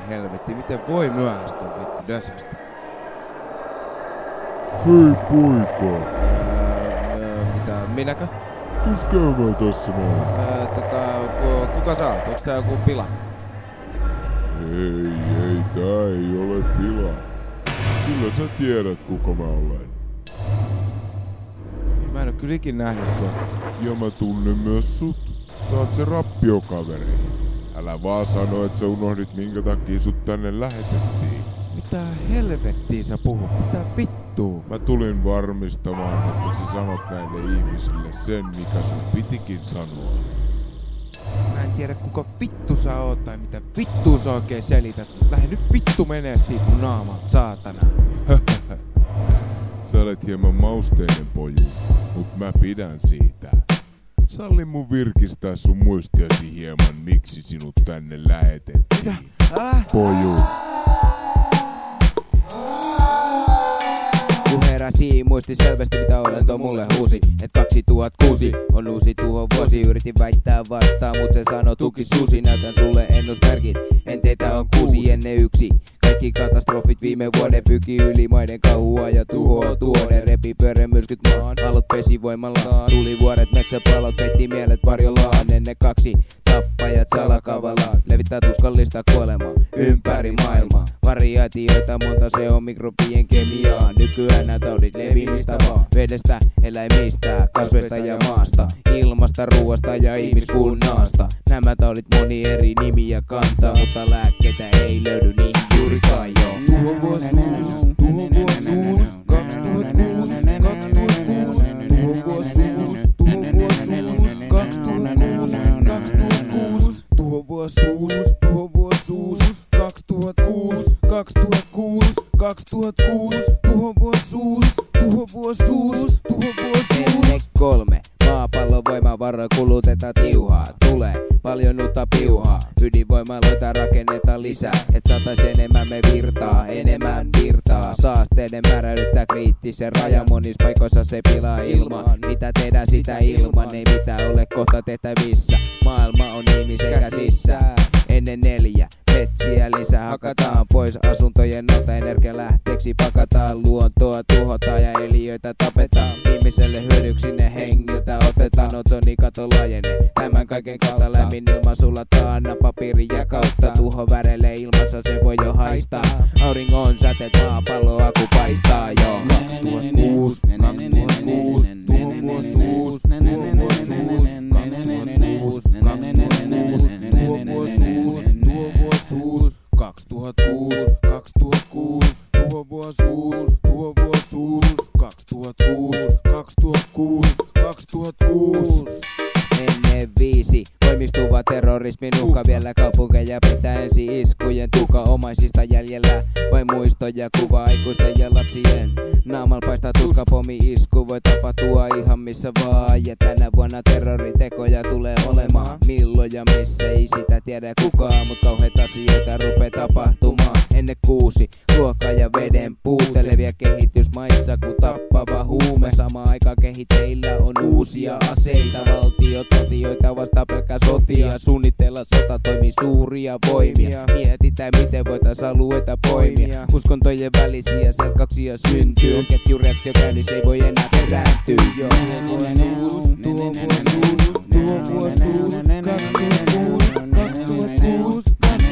helvetti, miten voi myöhästyä vittu Dösästä? Hei poika. Mitä, minäkö? Kus käymään tässä noin? Kuka sä oot? Onks tää joku pila? Ei, tää ei ole pila. Kyllä sä tiedät kuka mä olen. Mä en oo kyllä ikin nähnyt sua. Ja mä tunnen myös sut. Sä oot se rappiokaveri. Älä vaan sano, että sä unohdit minkä takia sut tänne lähetettiin. Mitä helvettiä sä puhut? Mitä vittua? Mä tulin varmistamaan, että sä sanot näille ihmisille sen, mikä sun pitikin sanoa. Mä en tiedä kuka vittu sä oot tai mitä vittua sä oikein selität. Lähde nyt vittu menee siitä mun naamalta, saatana. Sä olet hieman mausteinen poju, mut mä pidän siitä. Salli mun virkistää sun muistiasi hieman, miksi sinut tänne lähetettiin. Mitä? Poju. Kun heräsi, muisti selvästi mitä olento mulle huusi. Et 2006 on uusi tuhovuosi. Yritin väittää vastaan, mut se sanoi tuki susi. Näytän sulle ennusmerkit, enteitä on 6 ennen 1. Kaikki katastrofit viime vuoden pyki yli maiden kauhua ja tuhoa tuoden. Repi pyörämyrskyt maan, alot pesi voimallaan. Tulivuoret, metsäpalot, petti mielet varjollaan. Ennen 2 tappajat salakavallaan. Levittää tuskallista kuolemaa ympäri maailmaa. Variaatioita monta, se on mikrobien kemiaa. Nykyään nää taudit leviämistä vaan vedestä, eläimistä, kasveista ja maasta. Ilmasta, ruoasta ja ihmiskunnasta. Nämä taudit moni eri nimiä kantaa, mutta lääkkeitä ei löydy niihin juurikaan joo. Tuhovuosuus, 2006, 2006, 2006, tuhovuosuus, 2006, 2006, tuhovuosuus, 2006, 2006, 2006, tuhovuosuus. Ennen 3. Maapallon voimavara kulutetaan tiuhaa. Tulee paljon uutta piuhaa. Ydinvoimaloita rakennetaan lisää. Et saatais enemmän me enemmän virtaa. Saasteiden määrä ylittää kriittisen rajan. Monissa paikoissa se pilaa ilmaa. Mitä tehdään sitä ilman? Ei mitään ole kohta tehtävissä. Maailma on ihmisen käsissä. Ennen 4. Metsiä lisää hakataan pois asuntojen alta, energialähteeksi pakataan, luontoa tuhotaan ja eliöitä tapetaan. Ihmiselle hyödyksi ne hengiltä otetaan, ozonikato laajenee. Tämän kaiken kautta lämmin ilma sulataan, papirin ja kautta tuho värelee ilmassa, se voi jo haistaa. Auringon säteet maapalloa kun paistaa jo. 2006, 2006, tuhovuosuus, 2006, 2006, 2006, 2006, tuhovuosuus, 2006, 2006. Ennen 5 voimistuva terrorismin uhka vielä kaupunkeja pitää ensi iskujen tuka omaisista jäljellä. Vain muistoja kuva aikuisten ja lapsien naamal paistaa tuska, pommi-isku voi tapahtua ihan missä vaan. Ja tänä vuonna terroritekoja tulee olemaan. Milloin ja missä ei sitä tiedä kukaan, mut kauheita asioita rupee tapahtumaan. Ennen 6 ruoka ja veden puute leviää kehitysmaissa kun tappava huume. Samaan aikaan kehitteillä on uusia aseita. Valtioita vastaa pelkkää sotia. Suunnitella sota toimii suuria voimia. Mietitään miten voitais alueita poimia. Uskontojen välisiä selkauksia syntyy. On ketjureaktio käynnissä, ei voi enää perääntyä. Tuhovuosuus, 2006,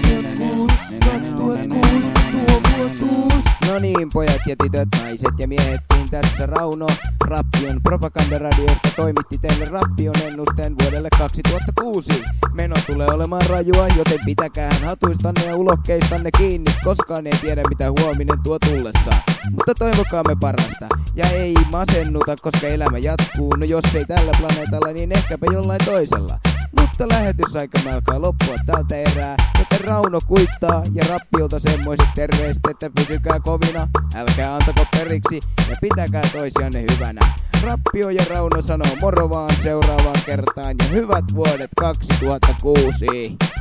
2006, tuhovuosuus. No niin pojat ja tytöt, naiset ja miehet, tässä Rauno Rappion propagandaradiosta toimitti teille Rappion ennusteen vuodelle 2006. Meno tulee olemaan rajua, joten pitäkäähän hatuistanne ja ulokkeistanne kiinni. Koskaan ei tiedä mitä huominen tuo tullessaan. Mutta toivokaamme parasta ja ei masennuta, koska elämä jatkuu. No jos ei tällä planeetalla, niin ehkäpä jollain toisella. Mutta lähetysaikamme alkaa loppua tältä erää, joten Rauno kuittaa ja Rappiolta semmoiset terveiset, että pysykää kovina, älkää antako periksi ja pitäkää toisianne hyvänä. Rappio ja Rauno sanoo moro vaan seuraavaan kertaan ja hyvät vuodet 2006.